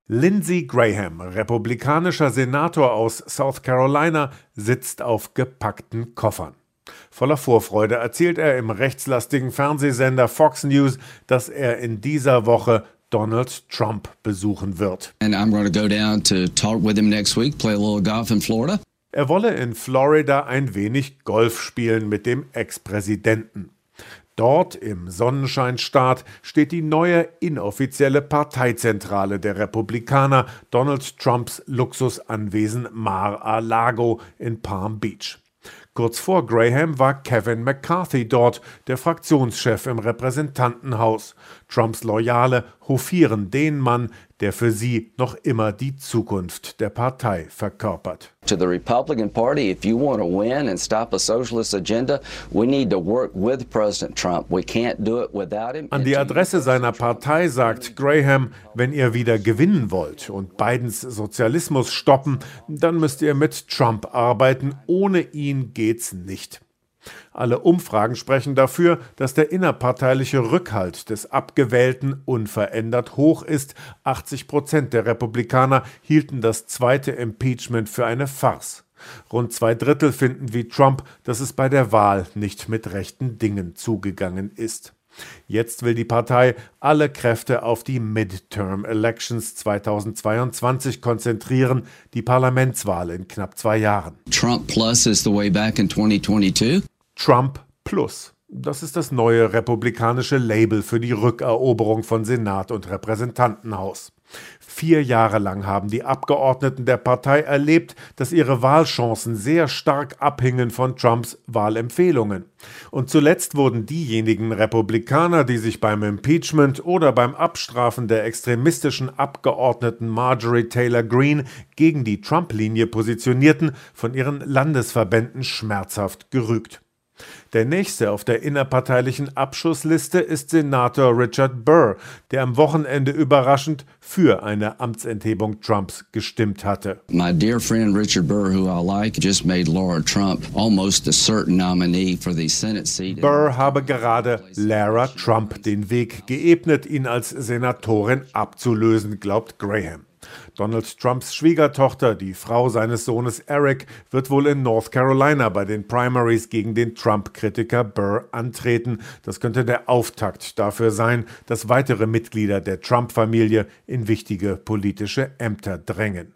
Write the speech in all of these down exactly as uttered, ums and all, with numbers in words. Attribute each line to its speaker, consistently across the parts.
Speaker 1: Lindsey Graham, republikanischer Senator aus South Carolina, sitzt auf gepackten Koffern. Voller Vorfreude erzählt er im rechtslastigen Fernsehsender Fox News, dass er in dieser Woche Donald Trump besuchen wird.
Speaker 2: And I'm going to go down to talk with him next week, play a little golf in Florida.
Speaker 1: Er wolle in Florida ein wenig Golf spielen mit dem Ex-Präsidenten. Dort im Sonnenscheinstaat steht die neue inoffizielle Parteizentrale der Republikaner, Donald Trumps Luxusanwesen Mar-a-Lago in Palm Beach. Kurz vor Graham war Kevin McCarthy dort, der Fraktionschef im Repräsentantenhaus. Trumps Loyale hofieren den Mann, der für sie noch immer die Zukunft der Partei verkörpert.
Speaker 3: To the Republican Party, if you want to win and stop a socialist agenda, we need to work with President Trump. We can't do it without him.
Speaker 1: An die Adresse seiner Partei sagt Graham, wenn ihr wieder gewinnen wollt und Bidens Sozialismus stoppen, dann müsst ihr mit Trump arbeiten. Ohne ihn geht's nicht. Alle Umfragen sprechen dafür, dass der innerparteiliche Rückhalt des Abgewählten unverändert hoch ist. achtzig Prozent der Republikaner hielten das zweite Impeachment für eine Farce. Rund zwei Drittel finden wie Trump, dass es bei der Wahl nicht mit rechten Dingen zugegangen ist. Jetzt will die Partei alle Kräfte auf die Midterm Elections zweitausendzweiundzwanzig konzentrieren, die Parlamentswahl in knapp zwei Jahren.
Speaker 2: Trump plus is the way back in twenty twenty-two.
Speaker 1: Trump Plus. Das ist das neue republikanische Label für die Rückeroberung von Senat und Repräsentantenhaus. Vier Jahre lang haben die Abgeordneten der Partei erlebt, dass ihre Wahlchancen sehr stark abhingen von Trumps Wahlempfehlungen. Und zuletzt wurden diejenigen Republikaner, die sich beim Impeachment oder beim Abstrafen der extremistischen Abgeordneten Marjorie Taylor Greene gegen die Trump-Linie positionierten, von ihren Landesverbänden schmerzhaft gerügt. Der nächste auf der innerparteilichen Abschussliste ist Senator Richard Burr, der am Wochenende überraschend für eine Amtsenthebung Trumps gestimmt hatte.
Speaker 2: My dear friend Richard Burr, who I like, just made Laura Trump almost a certain nominee for the Senate seat.
Speaker 1: Burr habe gerade Lara Trump den Weg geebnet, ihn als Senatorin abzulösen, glaubt Graham. Donald Trumps Schwiegertochter, die Frau seines Sohnes Eric, wird wohl in North Carolina bei den Primaries gegen den Trump-Kritiker Burr antreten. Das könnte der Auftakt dafür sein, dass weitere Mitglieder der Trump-Familie in wichtige politische Ämter drängen.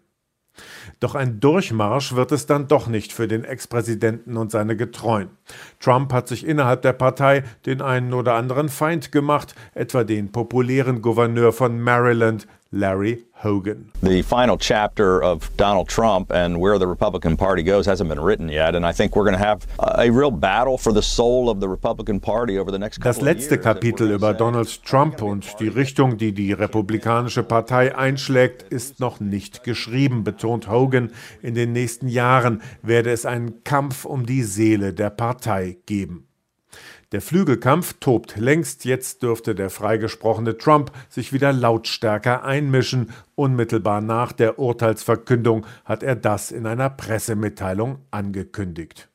Speaker 1: Doch ein Durchmarsch wird es dann doch nicht für den Ex-Präsidenten und seine Getreuen. Trump hat sich innerhalb der Partei den einen oder anderen Feind gemacht, etwa den populären Gouverneur von Maryland, Larry Hogan.
Speaker 4: The final chapter of Donald Trump and where the Republican Party goes hasn't been written yet, and I think we're going to have a real battle for the soul of the Republican Party over the next couple of years.
Speaker 1: Das letzte Kapitel über Donald Trump und die Richtung, die die Republikanische Partei einschlägt, ist noch nicht geschrieben, betont Hogan. In den nächsten Jahren werde es einen Kampf um die Seele der Partei geben. Der Flügelkampf tobt längst, jetzt dürfte der freigesprochene Trump sich wieder lautstärker einmischen. Unmittelbar nach der Urteilsverkündung hat er das in einer Pressemitteilung angekündigt.